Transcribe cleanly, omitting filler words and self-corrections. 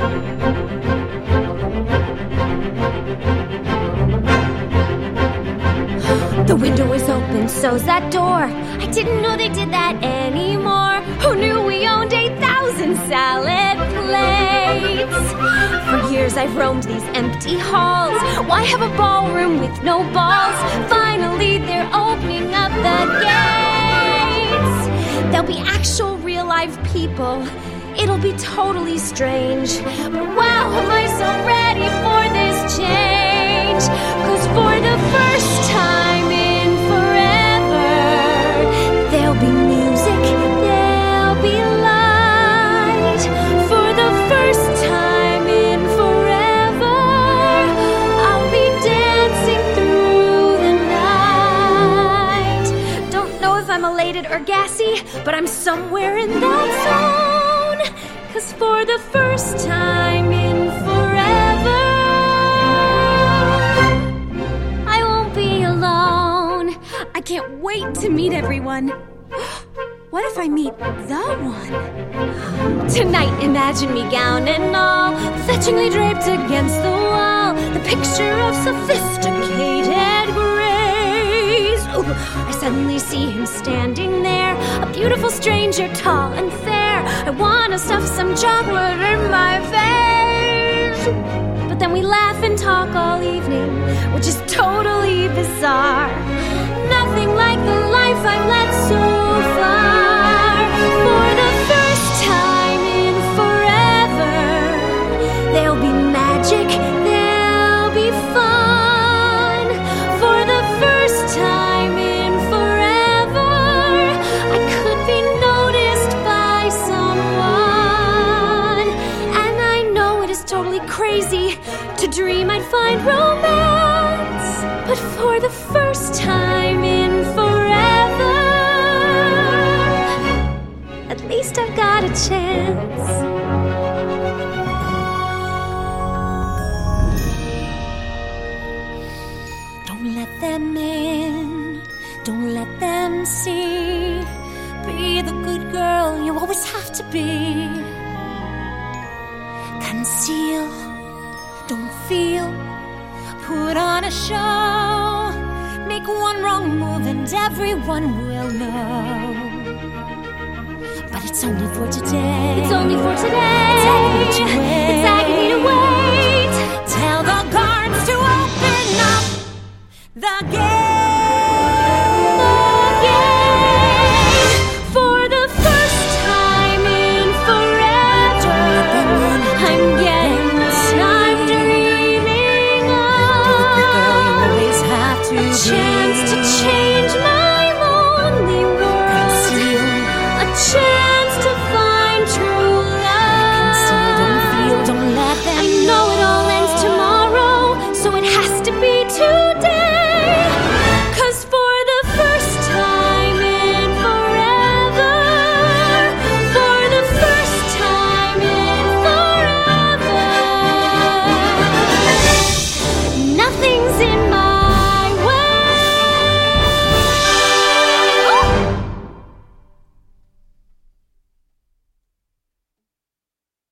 The window is open, so's that door. I didn't know they did that anymore. Who knew we owned 8,000 salad plates? For years I've roamed these empty halls. Why have a ballroom with no balls? Finally they're opening up the gates. There'll be actual real live people. It'll be totally strange. But wow, am I so ready for this change? 'Cause for the first time in forever, there'll be music, there'll be light. For the first time in forever, I'll be dancing through the night. Don't know if I'm elated or gassy, but I'm somewhere in that zone. 'Cause for the first time in forever, I won't be alone. I can't wait to meet everyone. What if I meet the one? Tonight, imagine me gown and all, fetchingly draped against the wall, the picture of sophisticated grace. Ooh, I suddenly see him standing there, a beautiful stranger, tall and fair. I wanna stuff some chocolate in my face. But then we laugh and talk all evening, which is totally bizarre. Nothing like the life I've led so far. For the first time in forever, there'll be magic, there'll be fun. For the first time in forever, I could be noticed by someone. And I know it is totally crazy to dream I'd find romance, but for the first time in forever, at least I've got a chance. Don't let them in, don't let them see. Be the good girl you always have to be. Conceal, don't feel, put on a show. Make one wrong move and everyone will know. But it's only for today. It's only for today. It's agony to wait. Tell the guards to open up the gate.